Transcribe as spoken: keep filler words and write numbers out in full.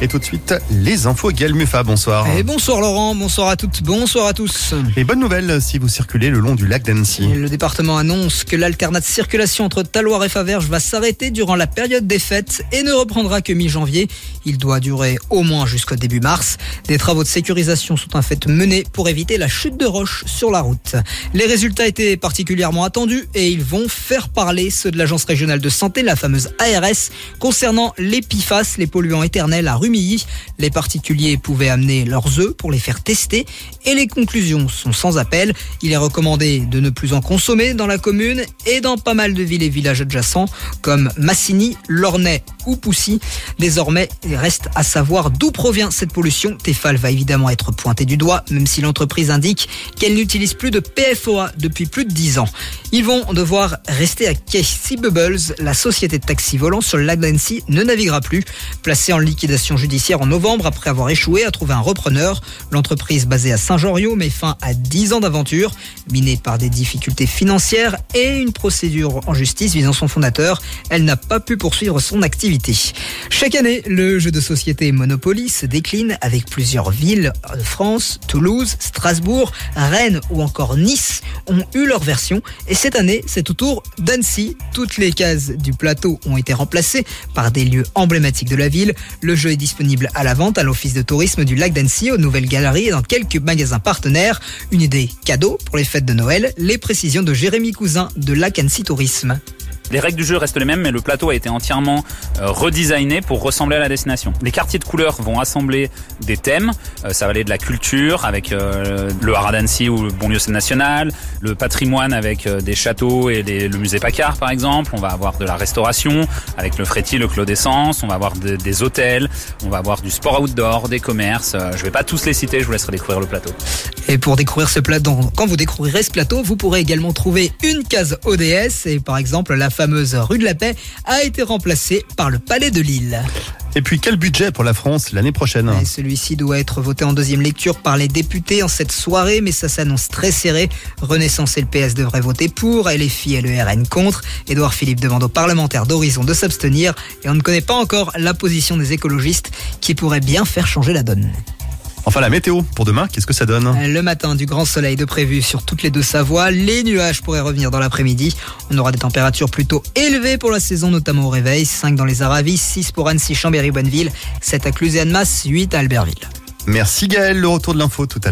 Et tout de suite, les infos. Gaël Muffa, bonsoir. Et bonsoir Laurent, bonsoir à toutes, bonsoir à tous. Et bonne nouvelle si vous circulez le long du lac d'Annecy. Le département annonce que l'alternate circulation entre Talloires et Faverges va s'arrêter durant la période des fêtes et ne reprendra que mi-janvier. Il doit durer au moins jusqu'au début mars. Des travaux de sécurisation sont en fait menés pour éviter la chute de roches sur la route. Les résultats étaient particulièrement attendus et ils vont faire parler ceux de l'Agence régionale de santé, la fameuse A R S, concernant les P F A S, les polluants éternels à Rumilly. Les particuliers pouvaient amener leurs œufs pour les faire tester et les conclusions sont sans appel. Il est recommandé de ne plus en consommer dans la commune et dans pas mal de villes et villages adjacents comme Massigny, Lornay ou Poussy. Désormais, il reste à savoir d'où provient cette pollution. Tefal va évidemment être pointé du doigt, même si l'entreprise indique qu'elle n'utilise plus de P F O A depuis plus de dix ans. Ils vont devoir rester à quai. Sea Bubbles, la société de taxi volant sur le lac d'Annecy, ne naviguera plus. Placée en liquidation judiciaire en novembre après avoir échoué à trouver un repreneur, l'entreprise basée à Saint-Jean-Riau met fin à dix ans d'aventure, minée par des difficultés financières et une procédure en justice visant son fondateur. Elle n'a pas pu poursuivre son activité. Chaque année, le jeu de société Monopoly se décline avec plusieurs villes de France. Toulouse, Strasbourg, Rennes ou encore Nice ont eu leur version. Et cette année, c'est au tour d'Annecy. Toutes les cases du plateau ont été remplacées par des lieux emblématiques de la ville. Le jeu est disponible à la vente à l'office de tourisme du lac d'Annecy, aux nouvelles galeries et dans quelques magasins partenaires. Une idée cadeau pour les fêtes de Noël. Les précisions de Jérémy Cousin de Lac Annecy Tourisme. Les règles du jeu restent les mêmes, mais le plateau a été entièrement euh, redesigné pour ressembler à la destination. Les quartiers de couleurs vont assembler des thèmes. Euh, ça va aller de la culture avec euh, le Haras d'Annecy ou le Bonlieu national, le patrimoine avec euh, des châteaux et les, le musée Paccard par exemple. On va avoir de la restauration avec le Fréty, le Clos d'Essence. On va avoir de, des hôtels. On va avoir du sport outdoor, des commerces. Euh, je vais pas tous les citer, je vous laisserai découvrir le plateau. Et pour découvrir ce plateau, quand vous découvrirez ce plateau, vous pourrez également trouver une case O D S et par exemple la fameuse rue de la Paix a été remplacée par le Palais de Lille. Et puis quel budget pour la France l'année prochaine? Et celui-ci doit être voté en deuxième lecture par les députés en cette soirée, mais ça s'annonce très serré. Renaissance et le P S devraient voter pour, L F I et le R N contre. Édouard Philippe demande aux parlementaires d'Horizon de s'abstenir et on ne connaît pas encore la position des écologistes qui pourrait bien faire changer la donne. Enfin, la météo pour demain, qu'est-ce que ça donne? Le matin, du grand soleil de prévu sur toutes les deux Savoies. Les nuages pourraient revenir dans l'après-midi. On aura des températures plutôt élevées pour la saison, notamment au réveil. cinq dans les Aravis, six pour Annecy, Chambéry, Bonneville, sept à Cluse et Annemasse, huit à Albertville. Merci Gaël, le retour de l'info tout à l'heure.